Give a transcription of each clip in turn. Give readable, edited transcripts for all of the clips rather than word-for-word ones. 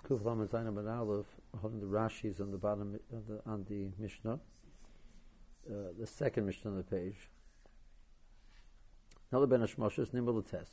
Kuf Lamed Zayin Amud Aleph, holding the Rashi's on the bottom on the Mishnah, the second Mishnah on the page. Another Ben Hashmoshes Nimel Test.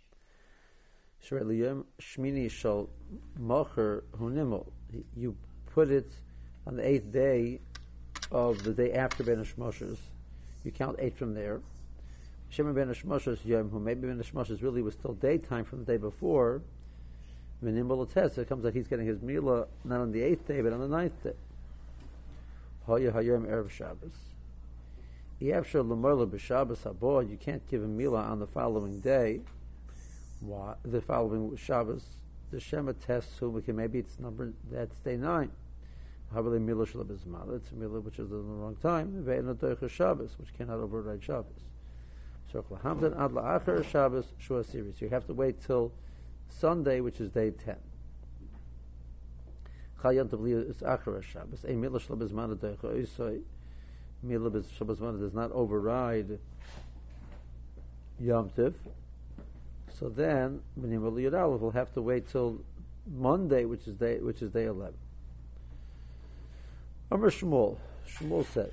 Shmini Shal Mocher Hu Nimel. You put it on the 8th day of the day after Ben Hashmoshes. You count 8 from there. Shema Ben Hashmoshes Yom Hu. Maybe Ben Hashmoshes really was still daytime from the day before. Nimel Test. It comes like he's getting his Mila not on the 8th day but on the 9th day. Hoya Hayom Erev Shabbos. You can't give a Mila on the following day. Why? The following Shabbos. The Shema tests who maybe it's number that's day 9. It's a Mila which is in the wrong time. Which cannot override Shabbos. So you have to wait till Sunday, which is day 10. Mila b'Shabbos does not override Yom Tiv. So then, B'nimel Yud Aleph will have to wait till Monday, which is day 11. Amar Shmuel says,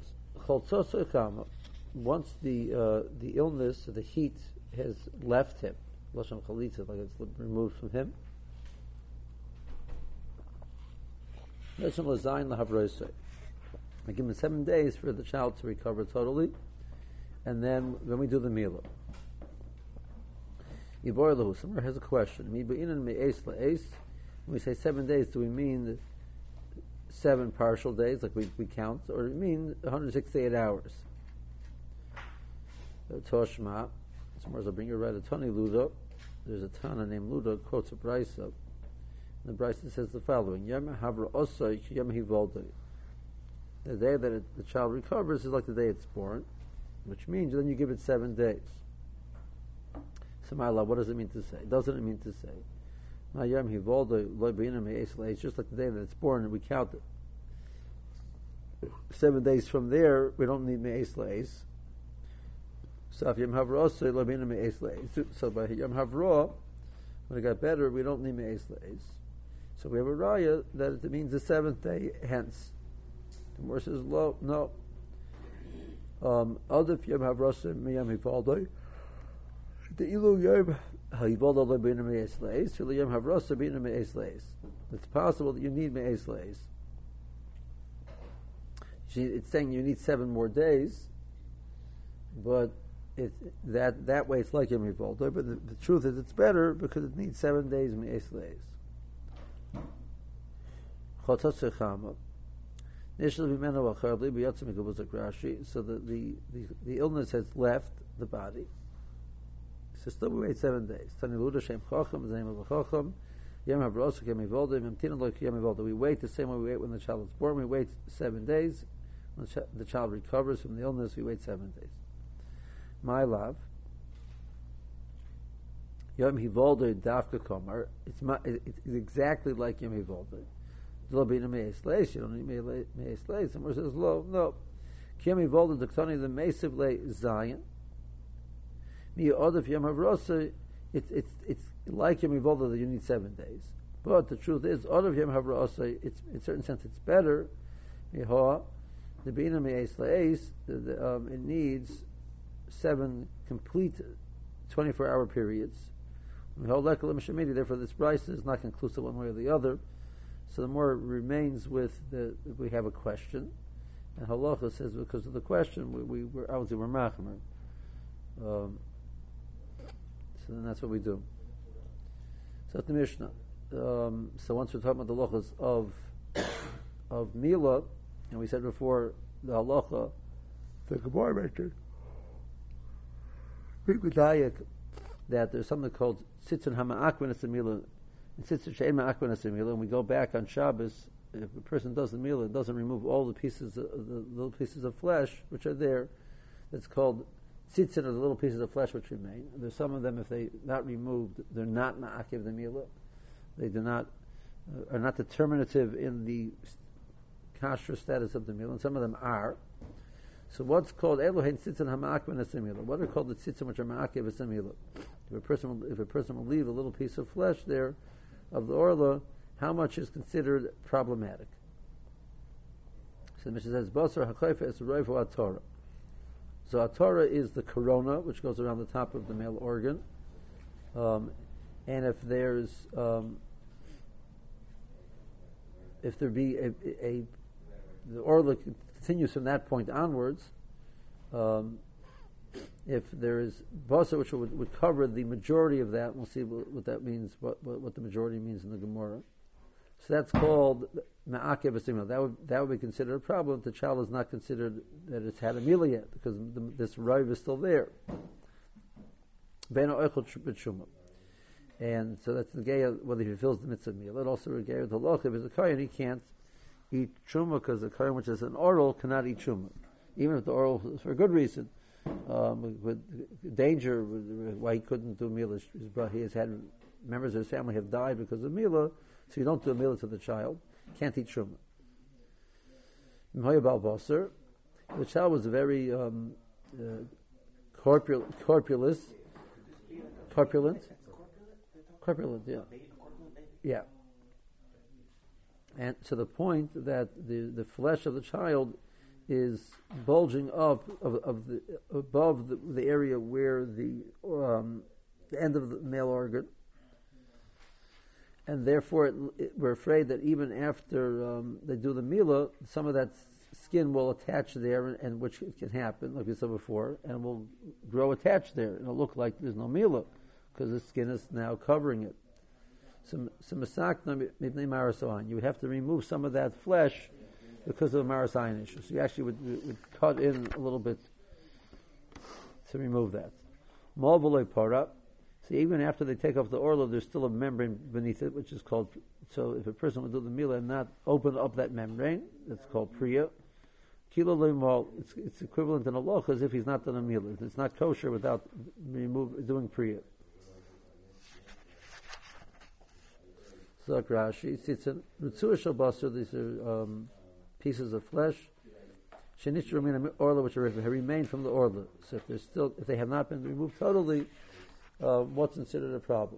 once the illness, the heat has left him, Lashon Chalitza, like it's removed from him. Lashon Lazayin Lahavroisei. I give him 7 days for the child to recover totally, and then we do the Mila. Yibor Lahu, someone has a question. When we say 7 days, do we mean 7 partial days, like we count, or do we mean 168 hours? Toshma, someone will bring you right a Tani Ludo. There's a Tana named Ludo, quotes a Brisa. The Brisa says the following: Yom Havra Osai Yom Hivolda. The day that the child recovers is like the day it's born, which means then you give it 7 days. Sama'ala, what does it mean to say? Doesn't it mean to say, it's just like the day that it's born and we count it. 7 days from there, we don't need me'es le'es. So if Yom Havra so by Yom Havra, when it got better, we don't need me'es le'es. So we have a raya that it means the 7th day, hence. The Gemara says, no. Adif Yom Havrasa Miyam Hivaldo. The Ilu Yom Hivaldo Lebina Me'es Leis. Till Yom Havrasa Bina Me'es Leis. It's possible that you need Me'es Leis. It's saying you need 7 more days, but that way it's like Yom Hivaldo. But the truth is, it's better because it needs 7 days Me'es Leis. Chotos Echama. So the illness has left the body. So still we wait 7 days. We wait the same way we wait when the child is born. We wait 7 days. When the child recovers from the illness, we wait 7 days. My love. Yom Hivoldo Dafka Komar. It's exactly like Yom Hivoldo. You don't need me'es leis. Someone says, no. Kim evolved the Ktani the Mesiv le Zion. Mi Odif Yom Havrosa, it's like Yom evolved that you need 7 days. But the truth is, Odif Yom Havrosa, it's in a certain sense it's better. The Bina me'es leis, it needs 7 complete 24-hour periods. Therefore, this price is not conclusive one way or the other. So the more remains with if we have a question, and Halacha says because of the question we're obviously we're machmer. So then that's what we do. So that's the Mishnah. So once we're talking about the halachas of Mila, and we said before the halacha, the Gemara mentioned that there's something called Sitzon Hama'akvenas Mila. And we go back on Shabbos. If a person does the meal, it doesn't remove all the pieces, the little pieces of flesh which are there. That's called tzitzin, or the little pieces of flesh which remain. There's some of them, if they not removed, they're not ma'akev the meal. They do not are not determinative in the kasher status of the meal, and some of them are. So what's called Elohein tzitzin hama'akven esamila? What are called the tzitzin which are ma'akev esamila? If a person will leave a little piece of flesh there of the orla, how much is considered problematic. So the Mishnah says, Basar HaKoifa is Roiv HaTorah. So a Torah is the corona, which goes around the top of the male organ. And if there's, if there be the orla continues from that point onwards, if there is basa, which would cover the majority of that, we'll see what that means, what the majority means in the Gemara. So that's called ma'akev v'simil. That would be considered a problem if the child is not considered that it's had a meal yet, because this rive is still there. And so that's the gay whether he fulfills the mitzvah meal. It also gay with the loch. If it's a kohen, he can't eat truma because the kohen, which is an oral, cannot eat truma, even if the oral is for a good reason. With danger, why he couldn't do mila. He has had members of his family have died because of mila, so you don't do a mila to the child. Can't eat truma. The child was very corpulent, yeah. And to the point that the flesh of the child is bulging up above the area where the end of the male organ, and therefore we're afraid that even after they do the mila, some of that skin will attach there, and which can happen, like we said before, and will grow attached there, and it'll look like there's no mila because the skin is now covering it. So masakna mipnei marasayan, you would have to remove some of that flesh because of the marasayan issue. So you actually would cut in a little bit to remove that. Malvolei para. So even after they take off the orla, there's still a membrane beneath it, which is called. So if a person would do the mila and not open up that membrane, that's called priya. Kilo leimal, it's equivalent in Allah as if he's not done a mila. It's not kosher without doing priya. Zak Rashi, Tzitzin, Ritzua Shabasar, these are pieces of flesh. Shenish Ramina Orla, which have remained from the Orla. So if they have not been removed totally, what's considered a problem?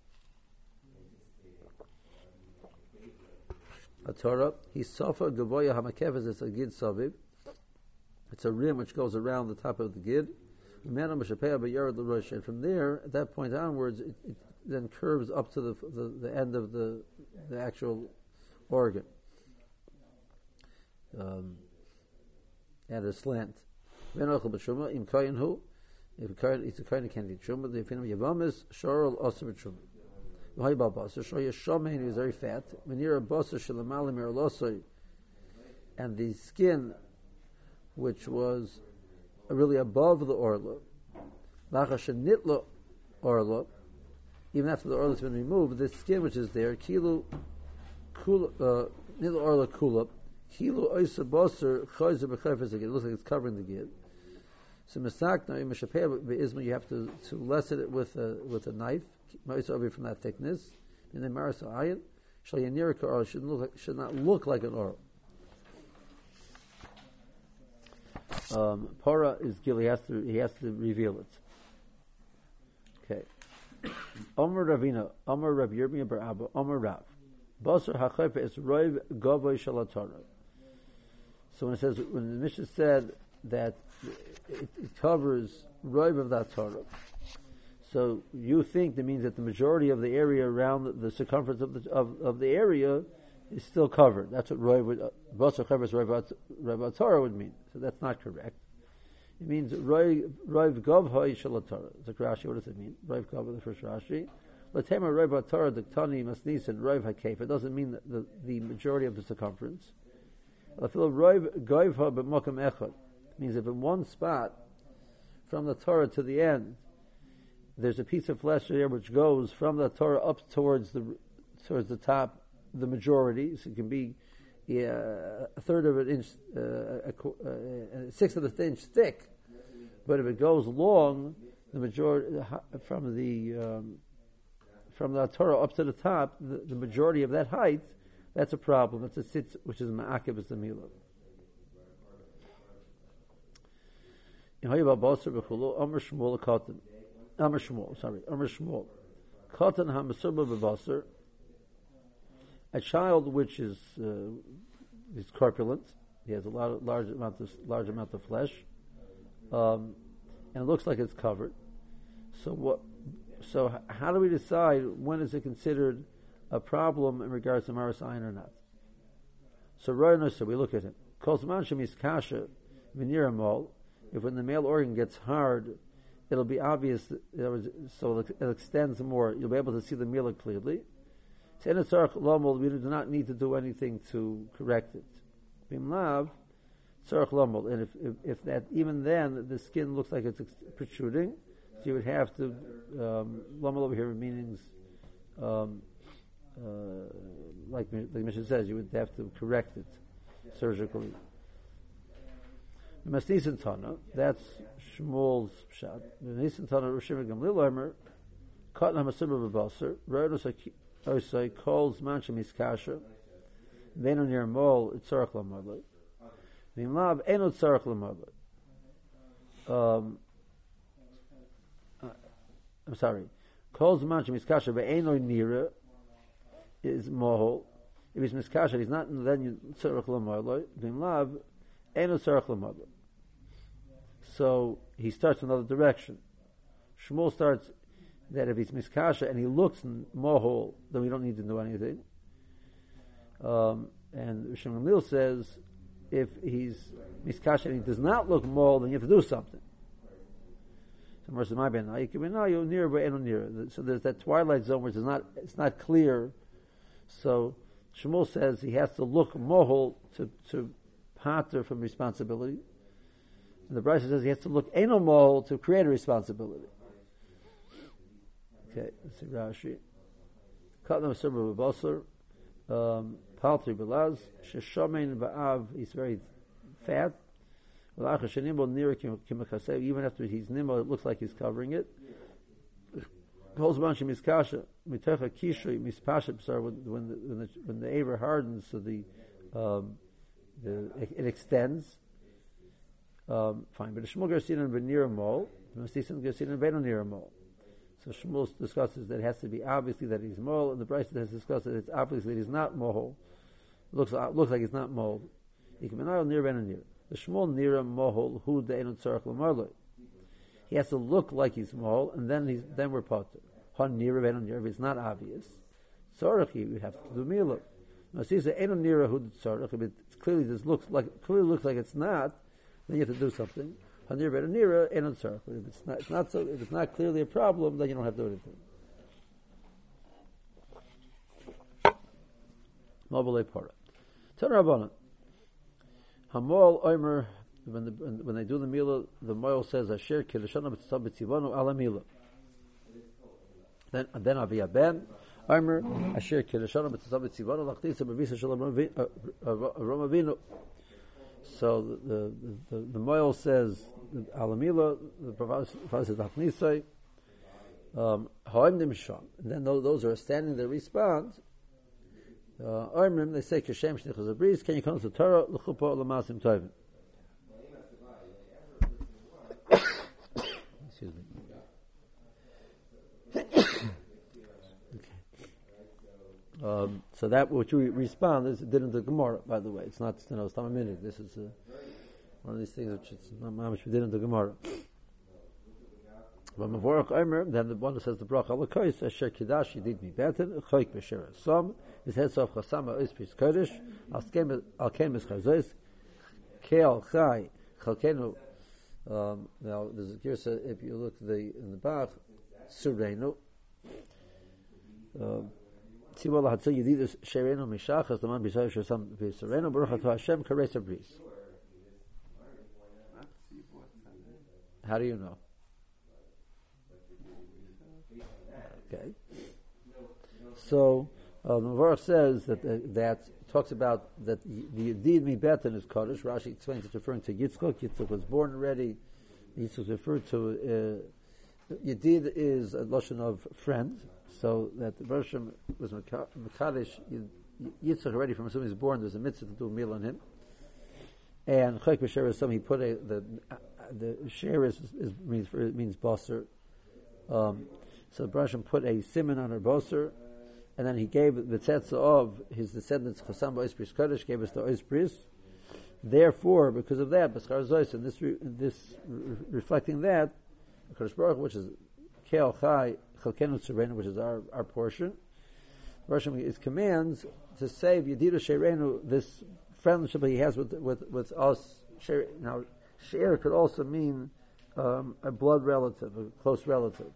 A Torah, Hisafa Gavoya Hamakefes, it's a Gid Savib. It's a rim which goes around the top of the Gid. And from there, at that point onwards, it then curves up to the end of the actual organ at a slant. If a kohen eats a kohen, can't eat truma. The finam yavamis shorol also truma. V'hay bal basar shoy shomein, he was very fat. When you're a basar shalamalim erlosoi, and the skin, which was really above the orla, lacha shenitlo orla. Even after the orla has been removed, the skin which is there, kilu nil orla kulap, kilu oisa boser choyzer b'chayfes again. It looks like it's covering the gid. So misakna imashapeh be'izma, you have to lessen it with a knife, over from that thickness. And then marasa ayin shal yanirika orla should not look like an orla. Para is gil. He has to reveal it. Okay. Omer Ravina, Omer Rav Yirmiyah bar Abba, Omer Rav. Basar HaChayfa is Roiv Gavoy Shel HaTorah. So when the Mishnah said that it covers Roiv of that Torah, so you think that means that the majority of the area around the circumference of the area is still covered. That's what Roiv Basar HaChayfa is Roiv Torah would mean. So that's not correct. It means Roiv Gavoy Shel HaTorah. Rashi, what does it mean? Roiv Gavoy, the first Rashi. Latema Roiv HaTorah Diktani Masnis and Roiv HaKeif. It doesn't mean the majority of the circumference. Roiv Goivha b'Mokam Echad means if in one spot from the Torah to the end there's a piece of flesh there which goes from the Torah up towards the top, the majority. So it can be a third of an inch, a sixth of an inch thick. But if it goes long, the majority from the Torah up to the top, the majority of that height, that's a problem. That's a sitz, which is ma'akev is the milah. Amr Shmuel Katan hamasubah b'basar a child which is corpulent, he has a large amount of flesh, and it looks like it's covered. So how do we decide when is it considered a problem in regards to Maras Ayin or not? So we look at him. If when the male organ gets hard, it'll be obvious, so it extends more. You'll be able to see the mila clearly. We do not need to do anything to correct it. And if that, even then, the skin looks like it's protruding, so you would have to, lomel over here means, like Mishnah says, you would have to correct it surgically. Masnisan Tana, that's Shmuel's pshat. Masnisan Tana, Rishim Gamliel Omer, Katan HaMasubah B'Basar, Rodos Osai, Kol Zman Shemiskasha, Venon Yermol, Itzarach Lamadlai. Vimlav, Eno Tzarach Lamadlai. I'm sorry. Kol Zman Shemiskasha, Ve'eno Nira, is Mohol. If he's Miskasha, he's not, then you Tzarach Lamadlai. Vimlav, Eno Tzarach Lamadlai. So he starts another direction. Shmuel starts that if he's miskasha and he looks mohol, then we don't need to do anything. And Rishon Gamliel says if he's miskasha and he does not look mohol, then you have to do something. So there's that twilight zone where it's not clear. So Shmuel says he has to look mohol to pater from responsibility. And the Brisa says he has to look eno mohol to create a responsibility. Okay, let's see Rashi. Katlam Sibra B'Basar, Paltri B'Laz, Sheshomein Ba'av, he's very fat. Even after he's nimbo, it looks like he's covering it. When the aver hardens, so it extends. Fine, but the Shmuel Gersin and Venir Mol, the Masisan Gersin and Venir Mol. So Shmuel discusses that it has to be obviously that he's mol, and the Brisa has discussed that it's obviously that he's not mohol. Looks like he's not mol. He can be near Venir. The Shmuel Nira mohol hu de'enu tzarach l'marloi. He has to look like he's mohol, and then we're potter. Han Nira Venir. If it's not obvious, tzarach we have to do milah. Masisa enu Nira hu tzarach. If it clearly looks like it's not, then you have to do something. Hanir Venira enu tzarach. If it's not clearly a problem, then you don't have to do anything. Mobilei para. Tanarabanan. Hamol Omer, when they do the milah, the moil says Asher Kirishana B'Tzav B'Tzivanu Ala Milah. Then Aviyah Ben Omer Asher Kirishana B'Tzav B'Tzivanu Lachdisa B'Visa Shalom Romavinu. So the moil says Ala Milah. The Prophet says Lachnisai Ha'im Dimsham. And then those are standing there respond. They say Kashem Shnichas a breeze. Can you come to Torah l'chupa l'masim tovim? Excuse me. Okay. So that which we respond is did in the Gemara. By the way, it's not Stam a minute. This is one of these things which it's mamish we did in the Gemara. But Mavorach Omer, then the one that says the bracha l'kois asher kidash yidid mi beten choik b'shir som. His head of Chasama is Pris Kodesh, Alkem is Chazos, Keal Chai, Chalkenu. Now, there's a Girsa, if you look in the Bach, Surreinu. Tzivol HaTzil Yedidus Sherenu Mishachas, the man B'Yisrael Shesam B'Yisrael, Baruch Atu Hashem, Karesa Bris. How do you know? Okay. So, the Mavarach says that talks about that the Yedid Mi Beten is Kodesh. Rashi explains it's referring to Yitzchak. Yitzchak was born already. Yitzchak is referred to. Yedid is a loshon of friend. So that the Bershom was Mekadesh. Yitzchak already from as soon as he was born, there's a mitzvah to do a meal on him. And Chayk B'Sher is something he put the Sher means bosser. So Bershom put a simon on her bosser. and then he gave the tzedakah of his descendants, Chasam Ba'is Bris Kodesh, gave us the Ois Bris. Therefore, because of that, B'schar Zois, and this reflecting that, Kodesh Baruch, which is Ke'al Chai, Chalkenu Tzurenu, which is our portion, Rosh Hashanah commands to save Yedidah Sheirenu, this friendship he has with us. Now, Sheir could also mean a blood relative, a close relative.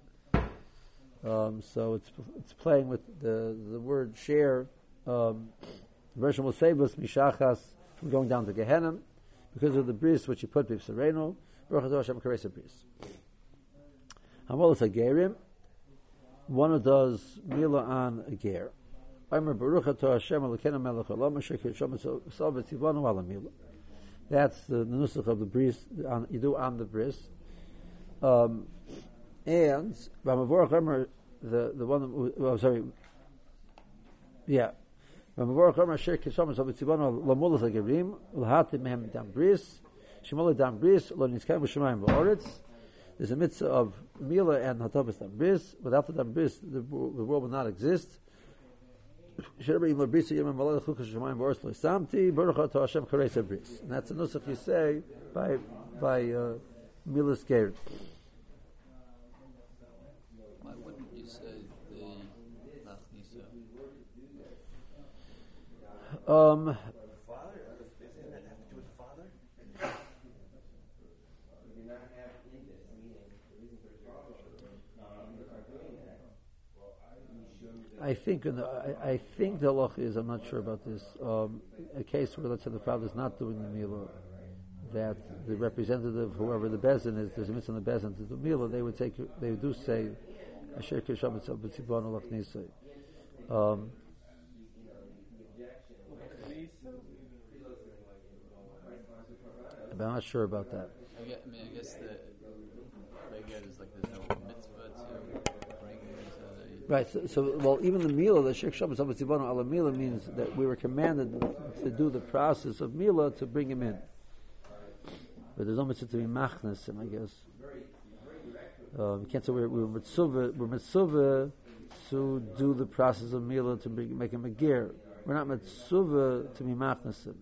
So it's playing with the word share. Version will save us mishachas from going down to Gehenna because of the bris which he put b'Yisrael. Baruch Hashem karesa bris. Hamalas hagerim. One who does mila on a ger. Omer Baruch Atah Hashem Elokeinu Melech Haolam Asher Kirshom Esau V'Tzivanu Ala Mila. That's the nusach of the bris. You do on the bris. And Ramavorach Omer, the one, sorry, yeah. Ramavorach Omer Asher Kirshom Esau V'Tzivanu Lamulas Hagerim L'Hatim Mehem Dam Bris Shemol Dam Bris Lo Nizkayim B'Shemayim Ba'oretz. There's a mitzvah of Mila and Hatabas Dam Bris. Without the Dam Bris, the world would not exist. And that's the nusach you say by Milas Ger. Why wouldn't you say the Nachnisa? Father? Doesn't that have to do with the father? I think the halacha is, I'm not sure about this, a case where, let's say, the father is not doing the milah, that the representative, whoever the bezin is, there's a mitzvah on the bezin to do milah, they do say, Asher Kirsham Etzav B'Tzivanu Lachnisei. But I'm not sure about that. I guess the regret is like there's no mitzvah to bring Right, well, even the Mila, the Sheikh Shabbos Abatzibano ala Mila means that we were commanded to do the process of Mila to bring him in. But there's no mitzvah to be machnas him, I guess. You can't say we're mitzvah to do the process of Mila to make him a ger. We're not mitzvah to be machnas him.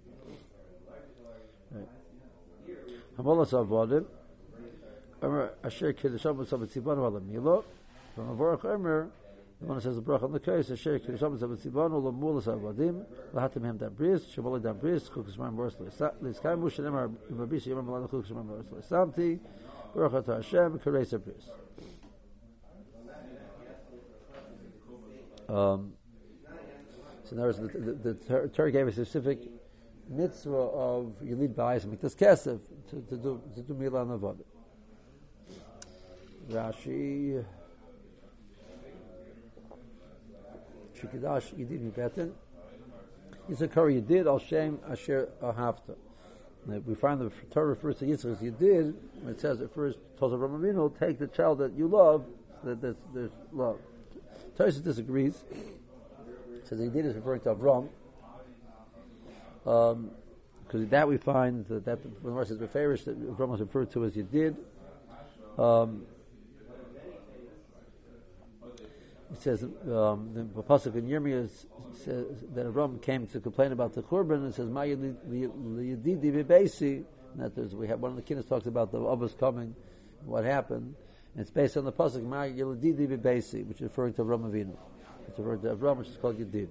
Hamalas avodim, Asher Kiddush Shabbos Abatzibano ala Mila, from Avorach Omer. The one that says the bracha on the case, Asher Kirisham Zabatzibanu Lamulas Avadim Lahatim Hem Dabris Shavoli Dabris Chukas Mam Boris Liskay Mush Nemar Ibabis Yom Malach Chukas Mam Boris Lisamti Baruch Atah Hashem Karesa Bris. So now the Torah gave a specific mitzvah of Yelid Ba'ayis and Miktas Kesef to do Milah and Avodah. Rashi. Shikidash Yidid Mibeten. It's a Kari Yidid Al Shem Asher Ahavta. We find the Torah refers to Yitzchak as Yidid. When it says it first tells Avraham Avinu, take the child that you love, so that there's love. Tosfos disagrees. It says Yidid is referring to Avram. Because that we find that when the Gemara says Beferish, that Avram was referred to as Yidid. It says the pasuk in Yirmiyah says that Avram came to complain about the Churban. It says Ma Yedidi V'Beisi. That we have one of the kiddos talks about the Abbas coming, what happened, and it's based on the pasuk Ma Yedidi V'Beisi, which is referring to Avram Avinu. It's referring to Avram, which is called Yedid.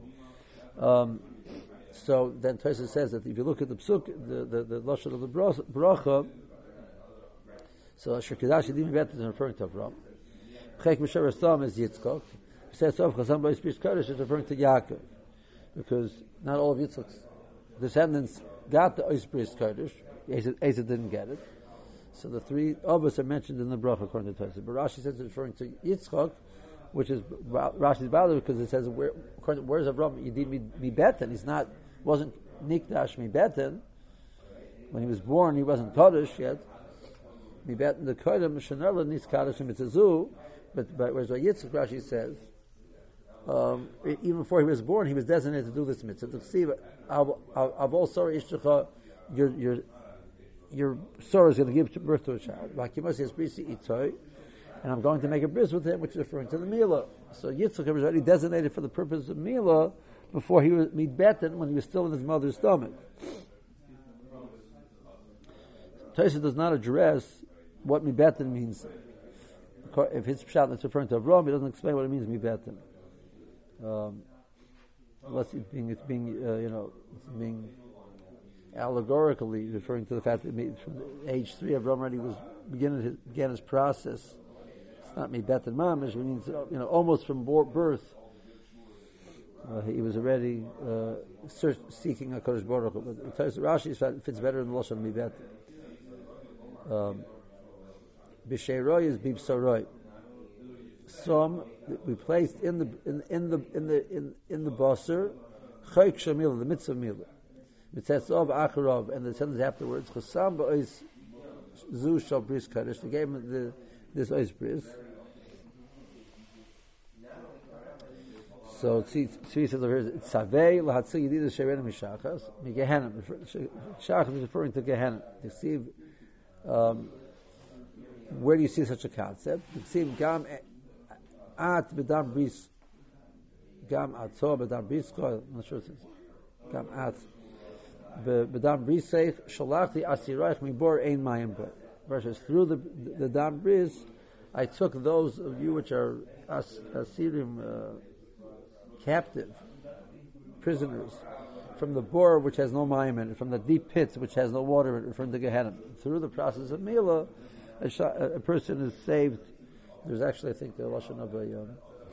So then Tosfos says that if you look at the pasuk, the lashon of the bracha, so Asher Kedash Yedid V'Beisi is referring to Avram. Chek Mishav Rastam is Yitzchak. Says of Chazam Ba'is Bris Kodesh is referring to Yaakov, because not all of Yitzchak's descendants got the Ois Bris Kodesh. Asa didn't get it, so the three of us are mentioned in the bracha according to Tosfos. But Rashi says it's referring to Yitzchak, which is Rashi's bothered because it says where's Avram? Yidid mi beten. Wasn't Nikdash mi beten when he was born. He wasn't Kodesh yet. Mi beten the Kodem Shenarla Nis Kodesh Mitzazu. But whereas Yitzchak, Rashi says, even before he was born, he was designated to do this mitzvah. To see, Avol Sora Ishtacha, your Sora is going to give birth to a child. and I'm going to make a bris with him, which is referring to the Mila. So Yitzchak was already designated for the purpose of Mila before he was mitbeten, when he was still in his mother's stomach. Tosfos does not address what mitbeten means. If his pshat is referring to Avraham, he doesn't explain what it means mitbeten. Unless it's being allegorically referring to the fact that from age 3, Avraham already was began his process. It's not mitbeten mamish. It means almost from birth. He was already seeking a Kodesh Baruch Hu. But Rashi fits better in the lashon mitbeten. B'sheiroi is bibsaroi. Some we placed in the basar chayk shamila, the mitzvah mila. Mitzatzov acharov, and the sentence afterwards chasam ba'ois zu shal bris kadosh. They gave him this ois bris. So Tzvi says over here, Tzavei lahatzil yedida she'rena mishachas migehenim. Shachas is referring to Gehenim. You see, where do you see such a concept? You see, gam at bedam bris, gam atzor bedam bris. I'm not sure it says gam at bedam bris seif shalachti asiraych mibor ein mayim bo. Verses through the dam bris, I took those of you which are asirim. Captive prisoners from the bore which has no mayim in it, from the deep pits which has no water in it, from the Gehenna. Through the process of Mila, a person is saved. There's actually, I think, the lashon of a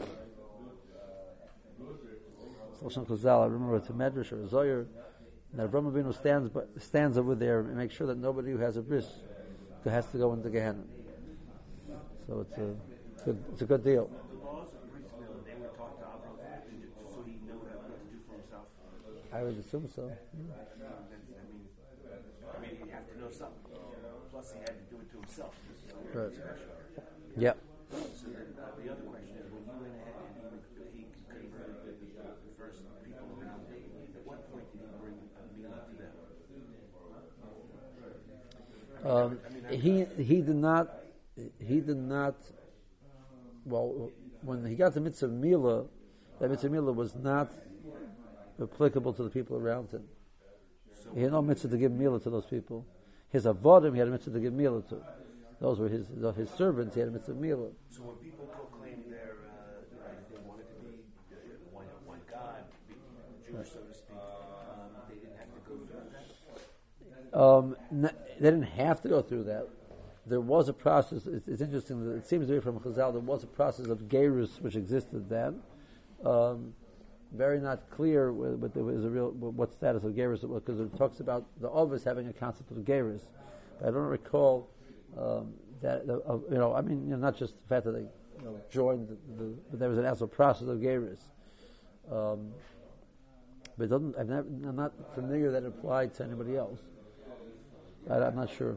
lashon Chazal. I remember it's a Medrash or a Zoyer. And Avraham Avinu stands over there and makes sure that nobody who has a bris has to go into Gehenna. So it's a good deal. I would assume so. I mean, you have to know something. Plus, he had to do it to himself. Right. Yep. So then, the other question is, when you went ahead and he converted the first people around him, at what point did he bring Mila to them? He did not. Well, when he got the mitzvah Mila, that mitzvah Mila was not applicable to the people around him. He had no mitzvah to give Mila to those people. His avodim, he had a mitzvah to give Mila to. Those were his servants. He had a mitzvah Mila. So when people proclaimed they wanted to be one God, Jewish, so to speak, they didn't have to go through that. They didn't have to go through that. There was a process. It's interesting that it seems to be from Chazal. There was a process of gerus which existed then. Very not clear, but there was what status of gerus it was, because it talks about the Ovis having a concept of gerus. But I don't recall that. Not just the fact that they joined, but there was an actual process of gerus. But it doesn't. I'm not familiar that it applied to anybody else. I'm not sure.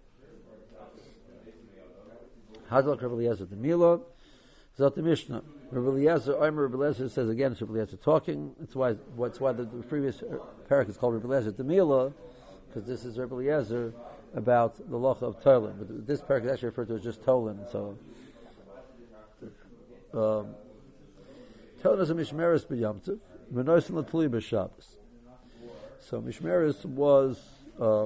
Hazal Rabbi Eliezer the Mila, Zot the Mishnah. Rabbi Eliezer says again, it's Rabbi Eliezer talking. That's why the previous parak is called Rabbi Eliezer the Mila, because this is Rabbi Eliezer about the locha of Tolin. But this parak is actually referred to as just Tolin. So Tolin is a mishmeres b'Yom Tov, v'noisen l'tli b'Shabbos. So mishmeres was a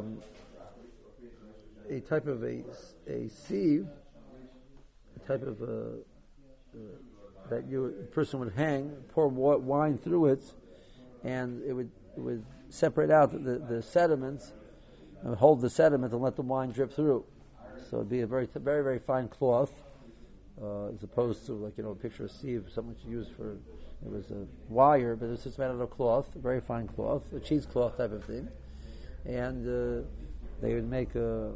type of a sieve, a type of that a person would hang, pour wine through it, and it would separate out the sediments, and hold the sediment and let the wine drip through. So it'd be a very, very, very fine cloth, as opposed to a picture of sieve, something you use for, it was a wire, but this is made out of cloth, a very fine cloth, a cheesecloth type of thing, and they would make a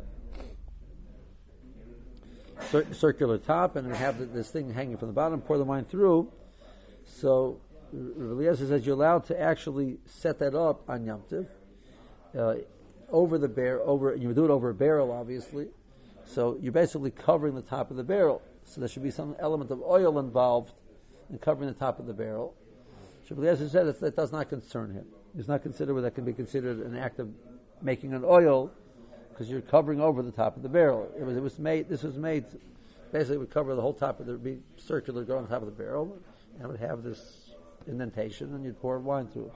circular top and have this thing hanging from the bottom, pour the wine through. So Rabbi Eliezer says you're allowed to actually set that up on Yom Tov, over the barrel. You do it over a barrel, obviously. So you're basically covering the top of the barrel. So there should be some element of oil involved in covering the top of the barrel. Rabbi Eliezer said that does not concern him. It's not considered whether that can be considered an act of making an oil, because you're covering over the top of the barrel. This was made basically would cover the whole top of the, be circular, go on top of the barrel, and it would have this indentation, and you'd pour wine through it.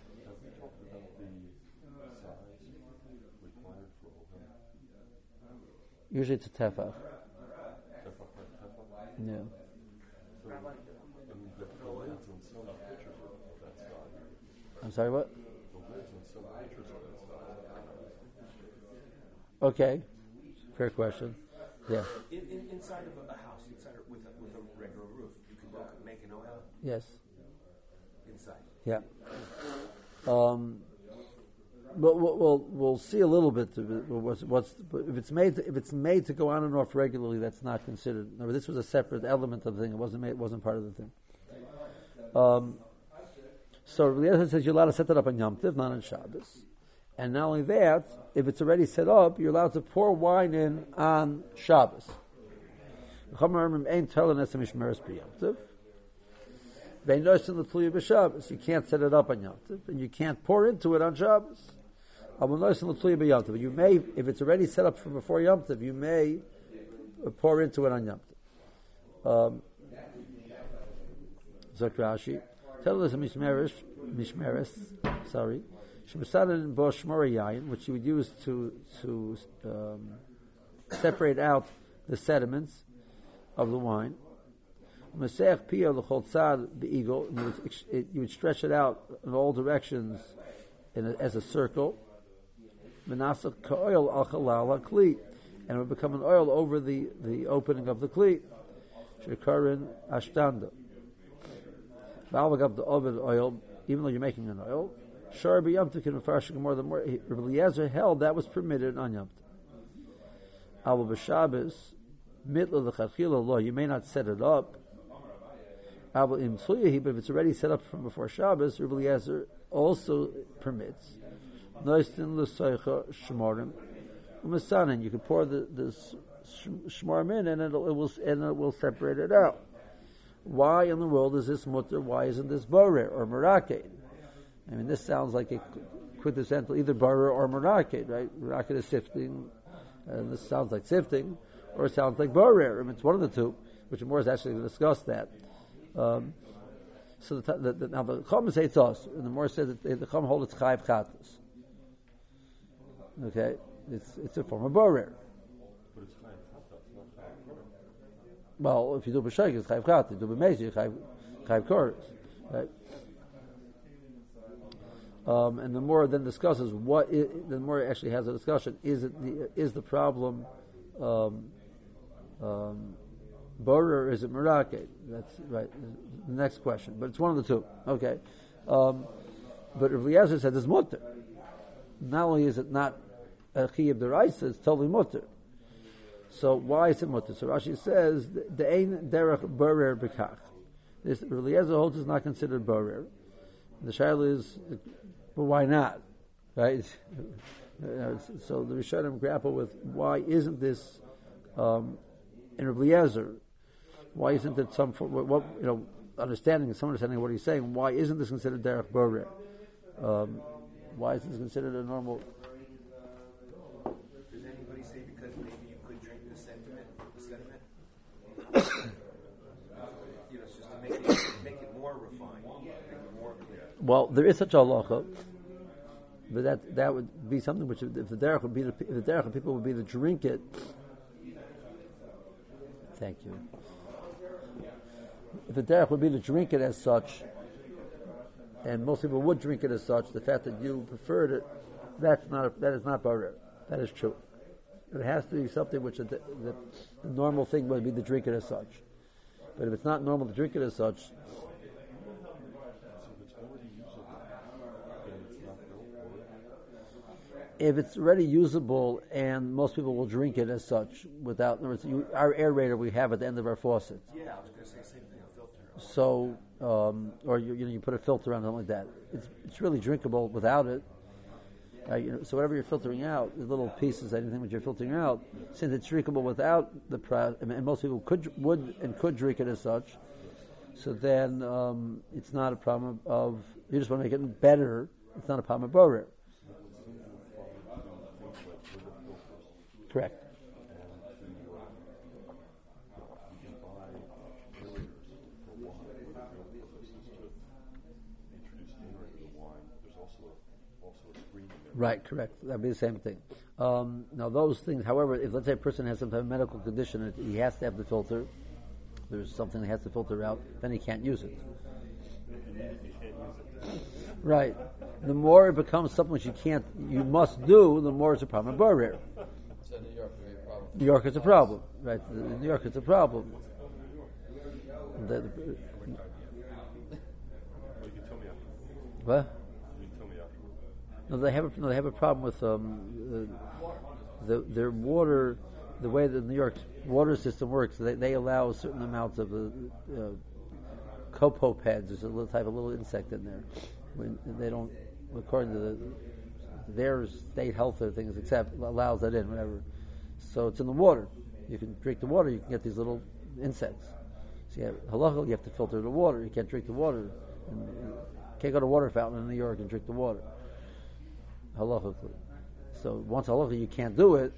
Usually it's a tefach. Yeah. I'm sorry, what? Okay. Fair question. Yeah. Inside of a house, with a regular roof, you can make an oil Yes. inside. Yeah. But we'll see a little bit of it. If it's made to go on and off regularly, that's not considered. No, this was a separate element of the thing. It wasn't part of the thing. So the other says you're allowed to set that up on Yom Tov, not on Shabbos. And not only that, if it's already set up, you're allowed to pour wine in on Shabbos. You can't set it up on Yom Tov, and you can't pour into it on Shabbos. You may, if it's already set up from before Yom Tov, you may pour into it on Yom Tov. Zakrashi, tell us a mishmeres, Shemasadan bo shmora yayin, which you would use to separate out the sediments of the wine. Masech pia l'chol tzad be'igol, you would stretch it out in all directions as a circle. Menasach ka'oil al chalal ha'kli, and it would become an oil over the opening of the kli. Shekarin ashtanda. V'alvagav the oven oil, even though you're making an oil. Shar b'yom tov can mefarshing more than more. Rabbi Eliezer held that was permitted on Yom Tov. Aval b'Shabbos mitla l'chadchila lo. You may not set it up. Aval im tzuyahi, but if it's already set up from before Shabbos, Rabbi Eliezer also permits. Noistin l'soicha shmorim u'mesanin. You can pour the shmorim in, and it will separate it out. Why in the world is this mutter? Why isn't this borer or meraked? I mean, this sounds like a quintessential either borer or meraked, right? Meraked is sifting, and this sounds like sifting, or it sounds like borer. I mean, it's one of the two, which more is actually going to discuss that. So now the Chum says us, and the more says that the Chum hold it's chayiv chatas. Okay, it's a form of borer. Well, if you do b'shayk, it's chayiv chatas. You do b'mezi, chayiv chorus, right? And the more then discusses the more it actually has a discussion. Is the problem borer or is it meraked? That's right. The next question, but it's one of the two. Okay, but Rabbi Eliezer said it's mutter. Not only is it not a chiyuv deraisa, it's totally mutter. So why is it mutter? So Rashi says the ein derech borer bekach. This Rabbi Eliezer holds is not considered borer. The shaila is, but why not? Right? So the Rishonim grapple with why isn't this in Rabbi Eliezer? Why isn't it some understanding what he's saying? Why isn't this considered derech borer? Why isn't this considered a normal? Does anybody say because maybe you could drink the sediment? Just to make it more refined, make it more clear. Well, there is such a halacha, but that would be something which, if the derech would be if the derech of people would be to drink it. Thank you. If the derech would be to drink it as such, and most people would drink it as such, the fact that you preferred it, that is not borer. That is true. It has to be something which the normal thing would be to drink it as such. But if it's not normal to drink it as such, if it's already usable and most people will drink it as such without, in other words, our aerator we have at the end of our faucet. Yeah, I was going to say the same thing, a filter. So, or you put a filter on something like that. It's really drinkable without it. So whatever you're filtering out, the little pieces, anything that you're filtering out, since it's drinkable without the and most people could drink it as such, so then it's not a problem of, you just want to make it better. It's not a problem of borer. Correct. also a screening. Right, correct. That'd be the same thing. Now, those things, however, if let's say a person has some type of medical condition, he has to have the filter. There's something that has to filter out, then he can't use it. Right. The more it becomes something which you must do, the more it's a problem. Barer. So New York would be a problem. New York is a problem, right? In New York is a problem. Well, you can tell me after. What? You can tell me after. No, they have a problem with their water. The way the New York water system works, they allow a certain amount of copepeds. There's a little insect in there. When they don't, according to their state health or things, allows that in, whatever. So it's in the water. You can drink the water, you can get these little insects. So halachah, you have to filter the water. You can't drink the water. You can't go to a water fountain in New York and drink the water. Halachically. So once halachah, you can't do it.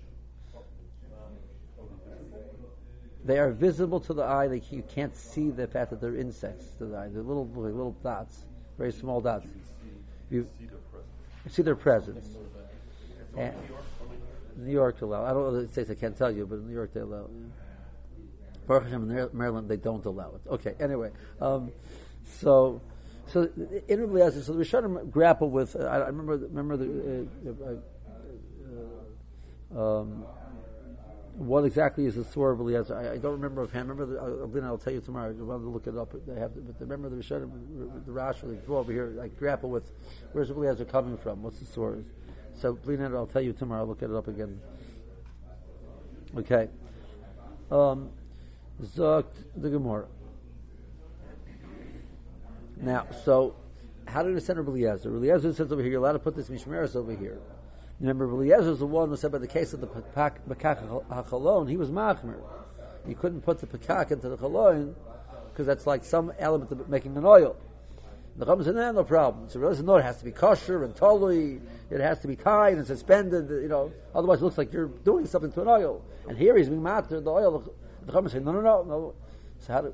They are visible to the eye. You can't see the fact that they're insects to the eye. They're little dots, very small dots. You see their presence. And New York allow. I don't know the states I can't tell you, but in New York they allow. Baruch Hashem, in Maryland they don't allow it. Okay. Anyway, so in Eliezer, so we're trying to grapple with. I remember what exactly is the Surah of Eliezer? I don't remember offhand. I'll tell you tomorrow. I want to look it up. But remember the Rishonim, the Rashi, the over here. I grapple with where's Eliezer coming from? What's the Surah? So, Blina, I'll tell you tomorrow. I'll look it up again. Okay. Zokt the Gemara. Now, so how did it send Eliezer? Eliezer says over here, you're allowed to put this Mishmeres over here. Remember, Eliezer is the one who said by the case of the Pekak HaChalon, he was Machmer. You couldn't put the Pekak into the Chalon because that's like some element of making an oil. The Chacham said, no problem. So Eliezer, no, it has to be kosher and totally, it has to be tied and suspended, otherwise it looks like you're doing something to an oil. And here he's being matter the oil. The Chacham said, no. So how do...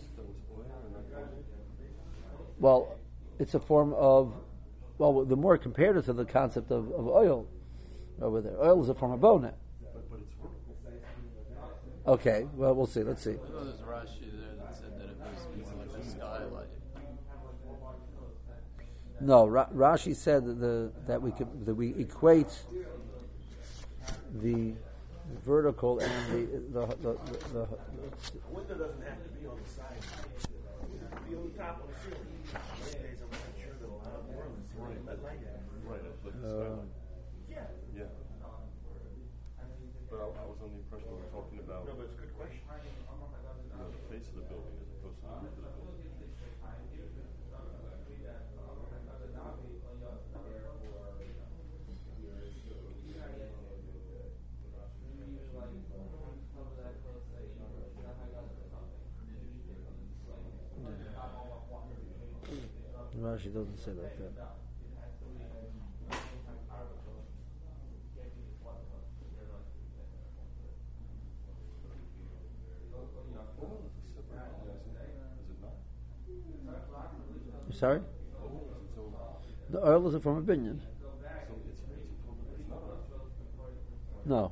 Well, it's a form of... Well, the more compared it to the concept of oil over there. Oil is a form of bona. Okay, well, we'll see. Let's see. Well, there's Rashi there that said that it was using like a skylight. No, Rashi said that we equate the vertical and the window doesn't have to be on the side. It can be on the top of the ceiling. Nowadays, I'm not sure that a lot of rooms let light in. Right, it's like the skyline. Yeah. But I was on the impression we were talking about. No, but it's a good question. The face of the building as opposed to the roof of the building. Rashi doesn't say like that. Sorry? The oil is a form of binyan. No.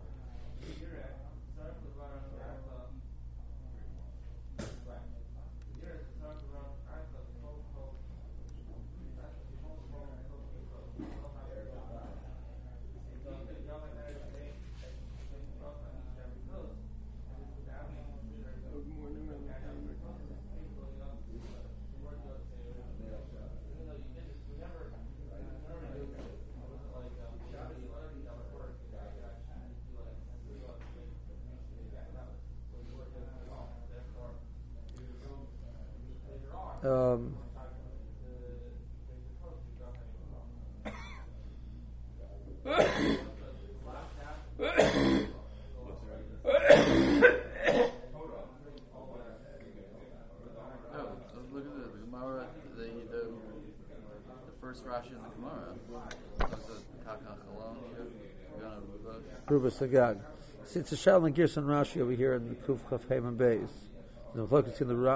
Rashi in the Gemara. Was it Kaka Chalon here? Ruba Sagag. It's a Shalom and Gerson Rashi over here in the Kuf Chaf Haman Beis. The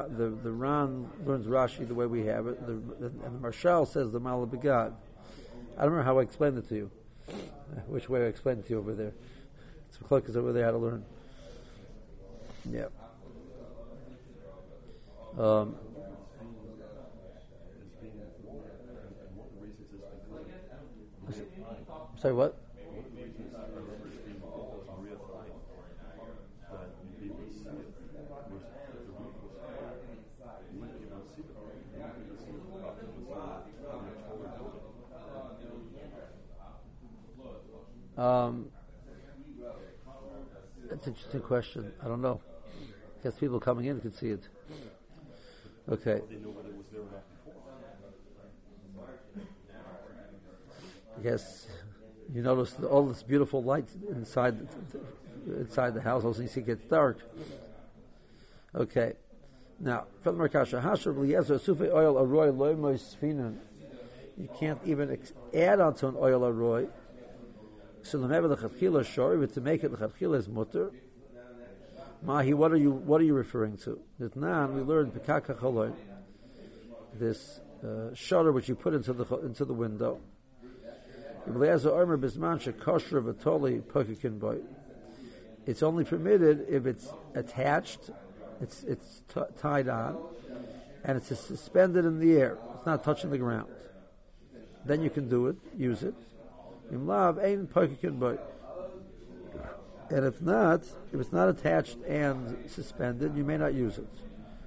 Ran learns Rashi the way we have it, and the Marshal says the Malabigad. I don't remember how I explained it to you. Which way I explained it to you over there. It's clerk is over there how to learn. Yeah. Sorry, what? That's an interesting question. I don't know. I guess people coming in could see it. Okay. I guess you notice all this beautiful light inside the house. Also, you see it gets dark. Okay. Now, from Markasha, Hasher Eliezer Sufi oil aroy loy moisfinan. You can't even add onto an oil aroy. So remember the chadchila shori, but to make it the chadchila is mutter. Mahi, what are you referring to? That now we learned pekaka chaloy, this shutter which you put into the window. It's only permitted if it's attached, it's tied on, and it's suspended in the air. It's not touching the ground. Then you can do it, use it. And if it's not attached and suspended, you may not use it.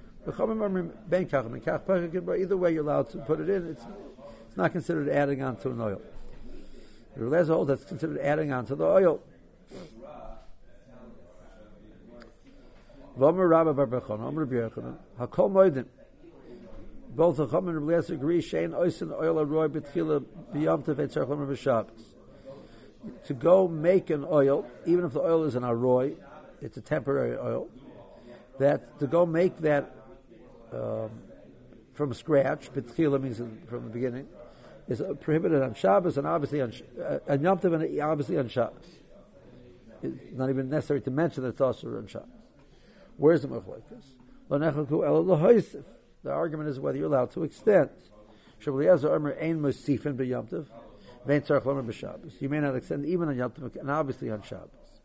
Either way, you're allowed to put it in. It's not considered adding on to an oil. That's considered adding on to the oil. Both the Chacham and Rabbi Eliezer agree shein oisin oil aroy b'tchila b'yom tev etzarch l'mer b'Shabbos. To go make an oil, even if the oil is an aroy, it's a temporary oil. That to go make that from scratch, b'tchila means from the beginning, is prohibited on Shabbos and obviously on Yom Tov and obviously on Shabbos. It's not even necessary to mention that it's also on Shabbos. Where's the machlokes? The argument is whether you're allowed to extend. You may not extend even on Yom Tov and obviously on Shabbos.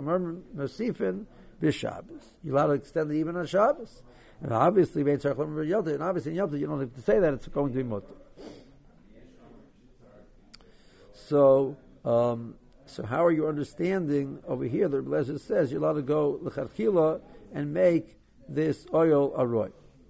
You're allowed to extend it even on Shabbos. And obviously, and obviously in Yom Tov you don't have to say that it's going to be mutter. So how are you understanding over here? The Rebbe Eliezer says you're allowed to go l'chadchila and make this oil aroy.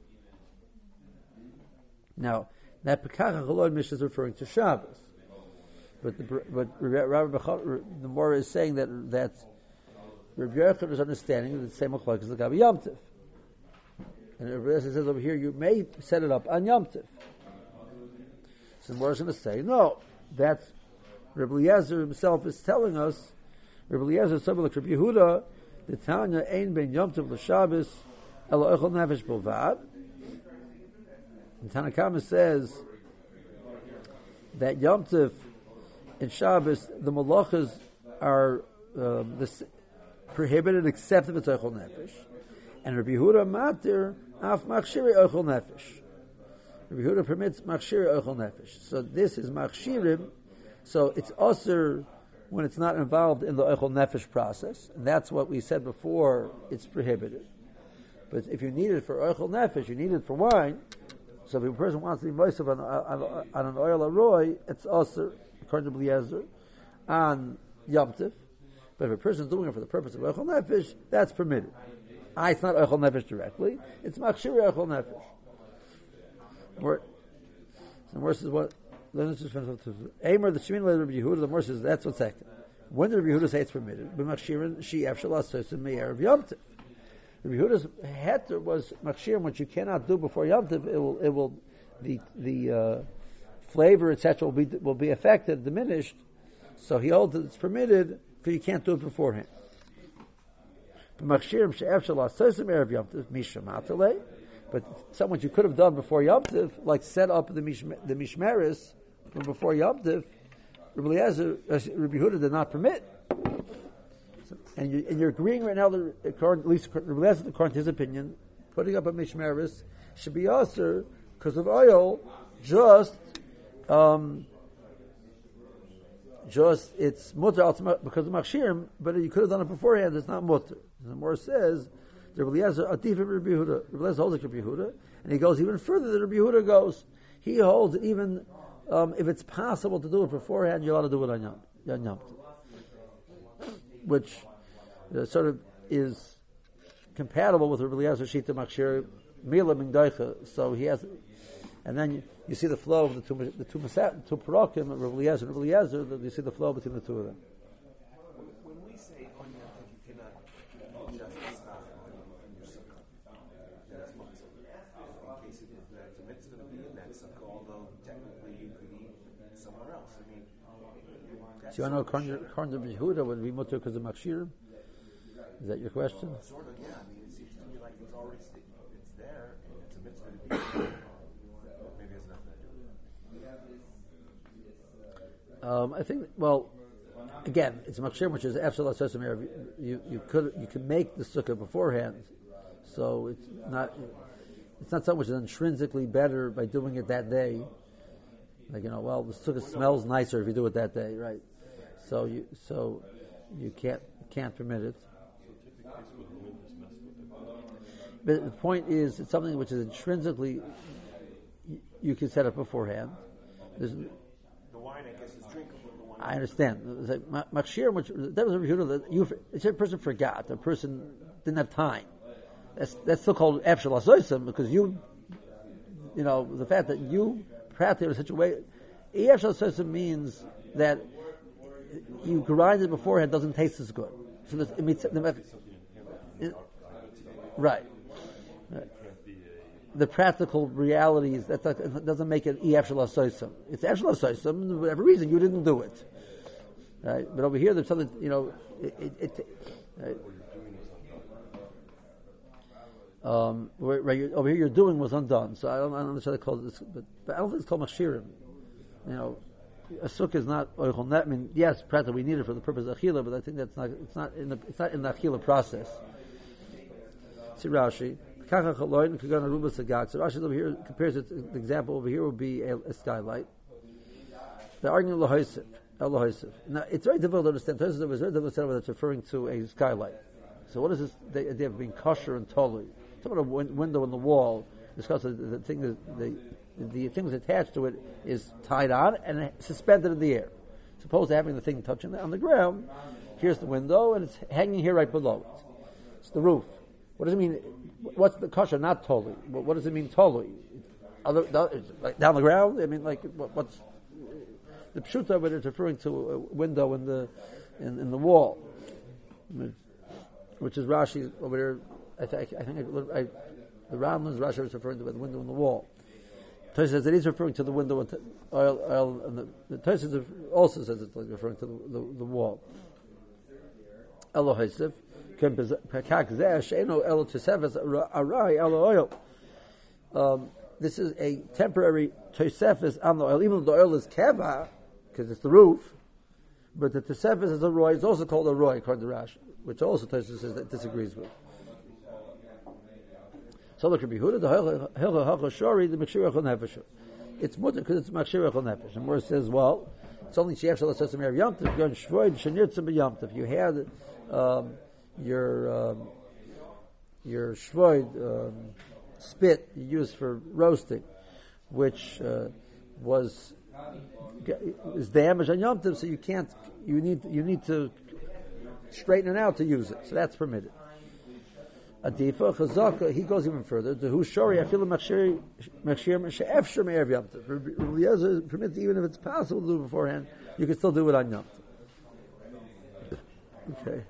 Now, that Pekach HaChalon Mishnah is referring to Shabbos, but the Gemara is saying that Rabbi Yochanan is understanding that the same machlokes as the Gabi Yom Tov, and Rabbi Eliezer says over here you may set it up on Yom Tov. So the Gemara is going to say no. That's Rabbi Eliezer himself is telling us. Rabbi Eliezer said like Rabbi Yehuda, the Tanya ein ben Yom Tov l'Shabbos elo echol nefesh bilvad. And Tanakama says that Yom Tov and Shabbos, the malachas are prohibited except if it's echol nefesh. And Rabbi Yehuda matir af machshiri echol nefesh. Rabbi Yehuda permits machshiri echol nefesh. So this is machshirim. So it's usher when it's not involved in the echol nefesh process. And that's what we said before, it's prohibited. But if you need it for echol nefesh, you need it for wine. So if a person wants to be moisav on an oil aroy, it's also, according to Eliezer, on Yom Tov. But if a person is doing it for the purpose of Echol Nefesh, that's permitted. It's not Echol Nefesh directly, it's Machshiri Echol Nefesh. So the Gemara says what? Eimer, the Shemin Rabbi Yehuda, the Gemara says that's what's second. When did Rabbi Yehuda say it's permitted? B'Machshirin, she Avshalas Sosim Me'er of Yom Tov. Rabbi Yehuda's heter was machshir, which you cannot do before Yom Tov. The flavor, etc., will be affected, diminished. So he holds that it's permitted because you can't do it beforehand. But someone you could have done before Yom Tov, like set up the mishmeres from before Yom Tov, Rabbi Yehuda did not permit. And you're agreeing right now that, at least according to his opinion, putting up a mishmeres should be usher because of oil, just Just it's mutter because of machshirim, but you could have done it beforehand. It's not mutter. The more says the Rabbi Eliezer atif Rabbi Yehuda. Rabbi Eliezer holds like Rabbi Yehuda, and he goes even further than Rabbi Yehuda goes. He holds that even if it's possible to do it beforehand, you ought to do it on Yom Tov, which sort of is compatible with Rabbi Eliezer Shita Machshir Mila Mingdaicha. So he has, and then you see the flow of the two Parakim, Rabbi Eliezer and Rabbi Eliezer. You see the flow between the two of them. When we say on Yom Tov you cannot just stop on your sukkah, that's mutzah. In case there's a mitzvah to be in that sukkah, although technically you could eat somewhere else. I mean, So you want to know according to Yehuda would be mutter because of Machshir? Is that your question? sort of, yeah. I mean, it seems to me like it's already it's there, and it's a mitzvah to be in. Maybe it's nothing to do with it. I think. Well, again, it's Machshir, which is absolute sesame. You could make the sukkah beforehand, so it's not something which is intrinsically better by doing it that day. Like the sukkah smells nicer if you do it that day, right? So you can't permit it. But the point is, it's something which is intrinsically you can set up beforehand. The wine, I guess, is drinkable. I understand. It's like Machshir, which that was a person forgot. A person didn't have time. That's still called Efshel Asoisim because the fact that you practice in such a way. Efshel Asoisim means that you grind it beforehand doesn't taste as good. So it means right. The practical reality is that doesn't make it Efshel Asoisim. It's Efshel Asoisim for whatever reason you didn't do it. Right? But over here there's something right? Over here you're doing was undone. So I don't understand how to call this, but I don't think it's called Machshirim. A sukkah is not oichel net. I mean, yes, practically we need it for the purpose of achila, but I think it's not in the achila process. See Rashi. So Rashi over here compares it. The example over here would be a skylight. They're arguing Elohosef. Now it's very difficult to understand. It's very difficult to understand whether it's referring to a skylight. So what is this? The idea of being kosher and totally. Talk about a window in the wall. Discuss the thing the things attached to it is tied on and suspended in the air. Suppose having the thing touching on the ground. Here's the window and it's hanging here right below it. It's the roof. What does it mean? What's the kosher? Not totally. What does it mean totally? Like down the ground? I mean, what's the pshuta of it is referring to a window in the wall, which is Rashi over there. I think the Rambam's Rashi is referring to the window in the wall. Tosfos says it is referring to the window and oil, and the Tosfos also says it's referring to the wall. Elohosef. This is a temporary tosefes on the oil, even though the oil is keva, because it's the roof, but the tosefes is a roy. It's also called a roy, according to Rashi, which also Tosfos says that disagrees with. So look, Rabbi Yehuda, the shori, the machshir echol nefesh. It's mutter because it's machshir echol nefesh. And more says, well, it's only she'ef shalas sesam erev yom tov. You're in shvoid shenirtzim b'yom tov. You had your shvoid spit you used for roasting, which is damaged on Yom Tov, so you need to straighten it out to use it. So that's permitted. Adifa chazaka, he goes even further. The hushori afilu machshir she'efshir me'erev Yom Tov. Eliezer permits even if it's possible to do it beforehand, you can still do it on Yom Tov. Okay.